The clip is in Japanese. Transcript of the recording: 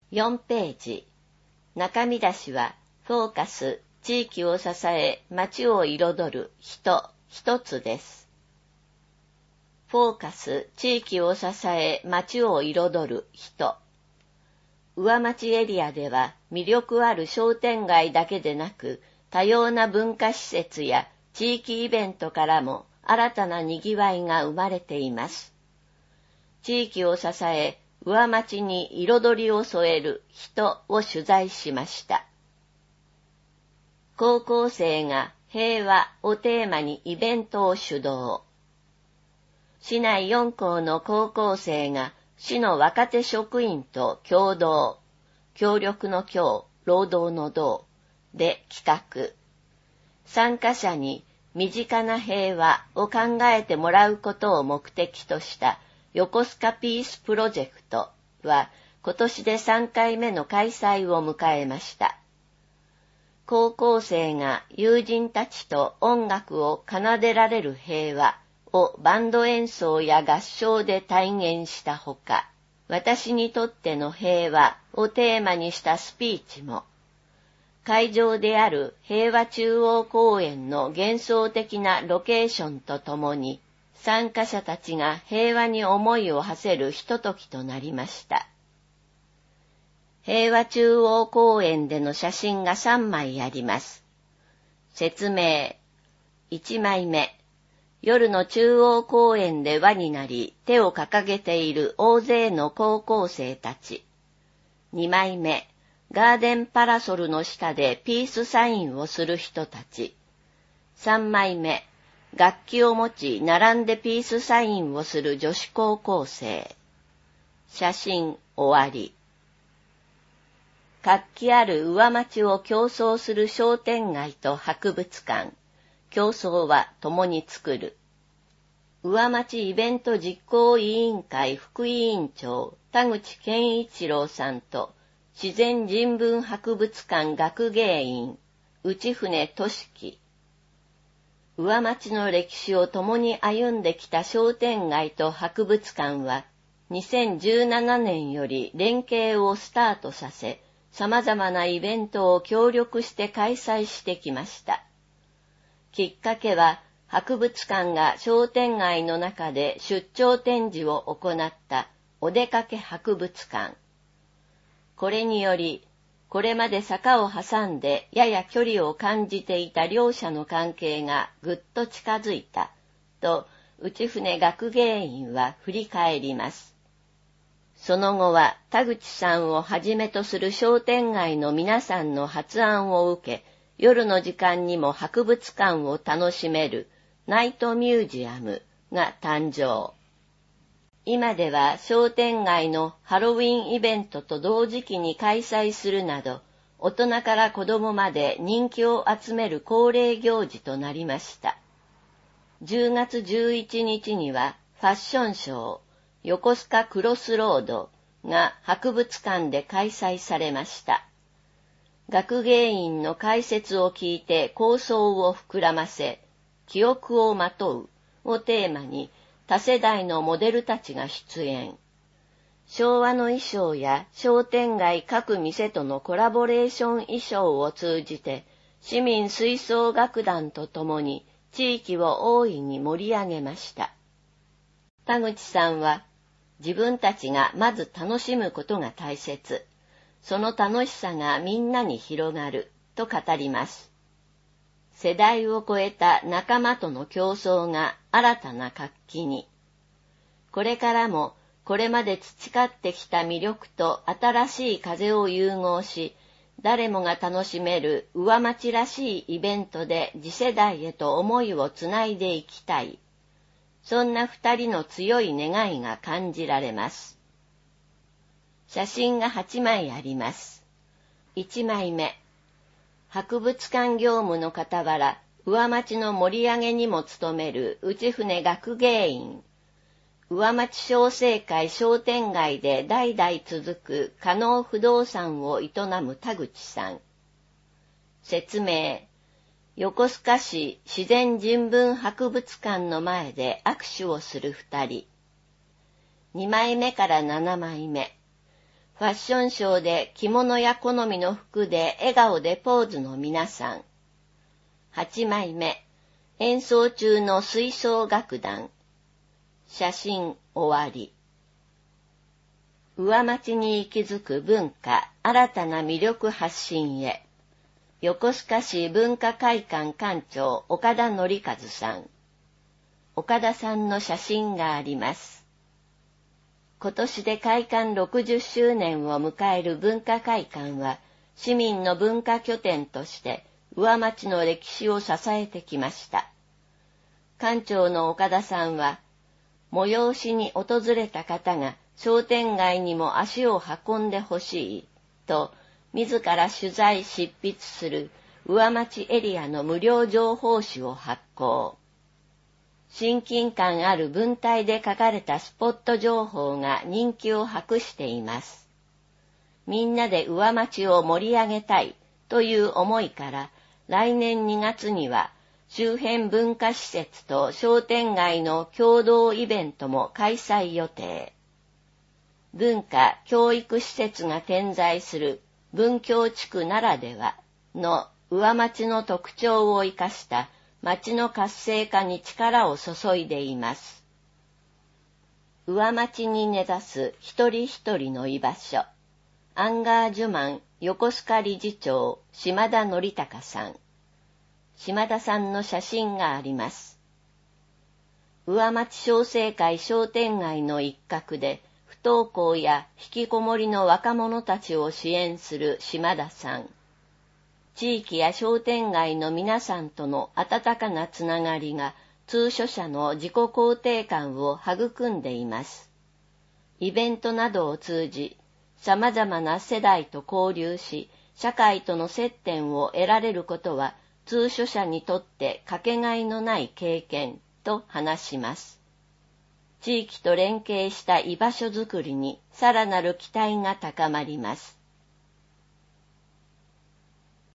4ページ。中見出しは、フォーカス、地域を支え、街を彩る人、一つです。フォーカス、地域を支え、街を彩る人。上町エリアでは魅力ある商店街だけでなく、多様な文化施設や地域イベントからも新たなにぎわいが生まれています。地域を支え、上町に彩りを添える人を取材しました。高校生が平和をテーマにイベントを主導。市内4校の高校生が市の若手職員と共同、協力の協、労働の働で企画。参加者に身近な平和を考えてもらうことを目的とした横須賀ピースプロジェクトは今年で3回目の開催を迎えました。高校生が友人たちと音楽を奏でられる平和をバンド演奏や合唱で体現したほか、私にとっての平和をテーマにしたスピーチも、会場である平和中央公園の幻想的なロケーションとともに、参加者たちが平和に思いを馳せるひとときとなりました。平和中央公園での写真が3枚あります。説明。1枚目。夜の中央公園で輪になり手を掲げている大勢の高校生たち。2枚目。ガーデンパラソルの下でピースサインをする人たち。3枚目。楽器を持ち並んでピースサインをする女子高校生。写真終わり。活気ある上町を競争する商店街と博物館。競争は共に作る。上町イベント実行委員会副委員長田口健一郎さんと自然人文博物館学芸員内船俊樹。上町の歴史を共に歩んできた商店街と博物館は2017年より連携をスタートさせ、様々なイベントを協力して開催してきました。きっかけは、博物館が商店街の中で出張展示を行ったお出かけ博物館。これにより、これまで坂を挟んでやや距離を感じていた両者の関係がぐっと近づいた、と内船学芸員は振り返ります。その後は田口さんをはじめとする商店街の皆さんの発案を受け、夜の時間にも博物館を楽しめるナイトミュージアムが誕生。今では商店街のハロウィンイベントと同時期に開催するなど、大人から子供まで人気を集める恒例行事となりました。10月11日にはファッションショー、横須賀クロスロードが博物館で開催されました。学芸員の解説を聞いて構想を膨らませ、記憶をまとうをテーマに多世代のモデルたちが出演。昭和の衣装や商店街各店とのコラボレーション衣装を通じて、市民吹奏楽団とともに地域を大いに盛り上げました。田口さんは、自分たちがまず楽しむことが大切。その楽しさがみんなに広がる、と語ります。世代を超えた仲間との競争が新たな活気に。これからも、これまで培ってきた魅力と新しい風を融合し、誰もが楽しめる上町らしいイベントで次世代へと思いをつないでいきたい。そんな二人の強い願いが感じられます。写真が8枚あります。1枚目。博物館業務の傍ら、上町の盛り上げにも努める内船学芸員。上町商成会商店街で代々続く加納不動産を営む田口さん。説明。横須賀市自然人文博物館の前で握手をする2人。2枚目から7枚目。 ファッションショーで着物や好みの服で笑顔でポーズの皆さん。8枚目、演奏中の吹奏楽団。写真終わり。上町に息づく文化、新たな魅力発信へ。横須賀市文化会館館長岡田則和さん。岡田さんの写真があります。今年で開館60周年を迎える文化会館は、市民の文化拠点として上町の歴史を支えてきました。館長の岡田さんは、催しに訪れた方が商店街にも足を運んでほしいと、自ら取材執筆する上町エリアの無料情報誌を発行。親近感ある文体で書かれたスポット情報が人気を博しています。みんなで上町を盛り上げたいという思いから、来年2月には周辺文化施設と商店街の共同イベントも開催予定。文化・教育施設が点在する文教地区ならではの上町の特徴を生かした町の活性化に力を注いでいます。上町に根ざす一人一人の居場所。アンガージュマン横須賀理事長島田則孝さん。島田さんの写真があります。上町商成会商店街の一角で不登校や引きこもりの若者たちを支援する島田さん。地域や商店街の皆さんとの温かなつながりが通所者の自己肯定感を育んでいます。イベントなどを通じ、様々な世代と交流し、社会との接点を得られることは通所者にとってかけがえのない経験と話します。地域と連携した居場所づくりにさらなる期待が高まります。